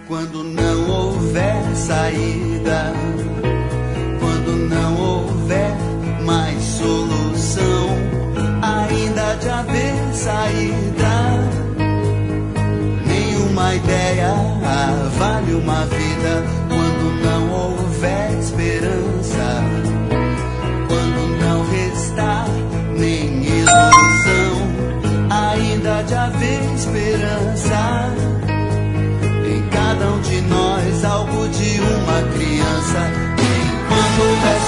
Quando não houver saída, quando não houver mais solução, ainda de haver saída. Nenhuma ideia vale uma vida quando não houver esperança, quando não restar nem ilusão, ainda de haver esperança. Em cada um de nós algo de uma criança. Enquanto houver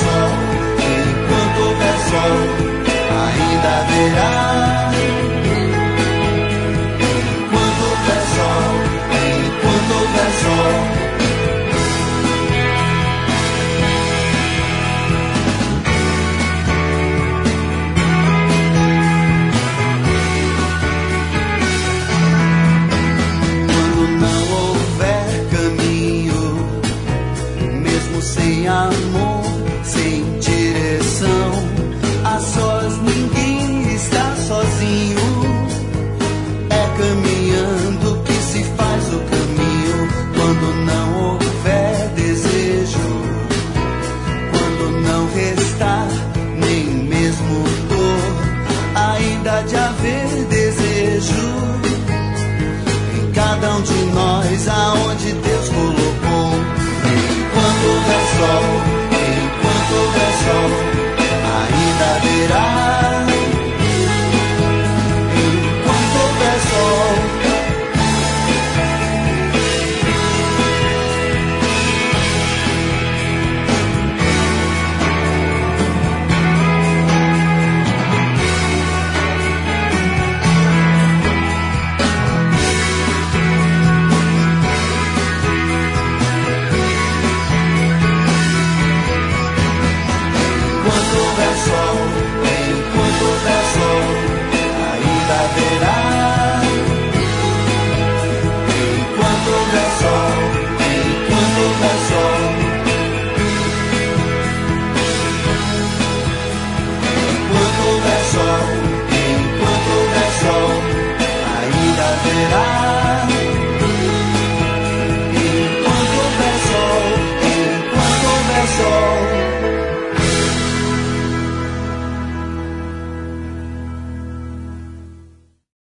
sol, ainda haverá. Enquanto houver sol, quando não houver caminho, mesmo sem amor, sem direção, a sós ninguém está sozinho. É caminhando que se faz o caminho. Quando não houver desejo, quando não restar nem mesmo dor, ainda de haver desejo. Em cada um de nós, aonde Deus